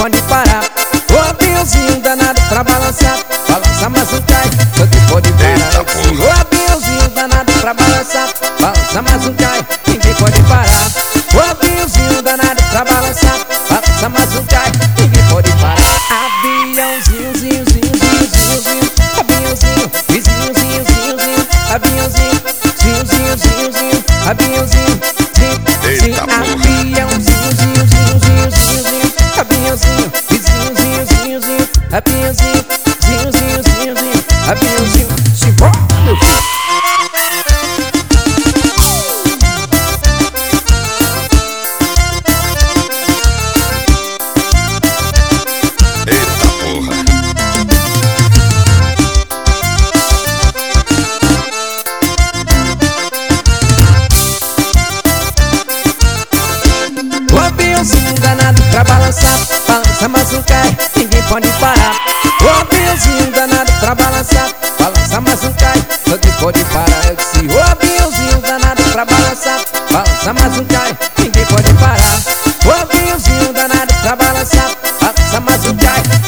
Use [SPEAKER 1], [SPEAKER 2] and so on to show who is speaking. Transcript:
[SPEAKER 1] pode parar. O aviãozinho danado pra balançar, balança mas não cai, só que pode parar. O aviãozinho danado pra balançar, balança mas não cai, ninguém pode parar. O aviãozinho danado pra balançar, balança mas não cai, ninguém pode parar. Aviãozinho, zinho, zinho, zinho, zinho, zinho. Aviãozinho, vizinho, zinho, zinho, zinho. Aviãozinho, zinho, zinho, zinho, zinho. Aviãozinho, zinho, zinho. Aviãozinho, zinho, zinho, zinho, zinho, zinho. Aviãozinho, vizinho, zinho, zinho, zinho. Aviãozinho, zinho, zinho, zinho, zinho. Aviãozinho, simbora, meu filho. O aviãozinho danado pra balançar, balança mas não cai, ninguém pode parar. O aviãozinho danado pra balançar, balança mas não cai, ninguém pode parar. Eu disse, o aviãozinho danado pra balançar, balança mas não cai, ninguém pode parar. O aviãozinho danado pra balançar, balança mas não cai,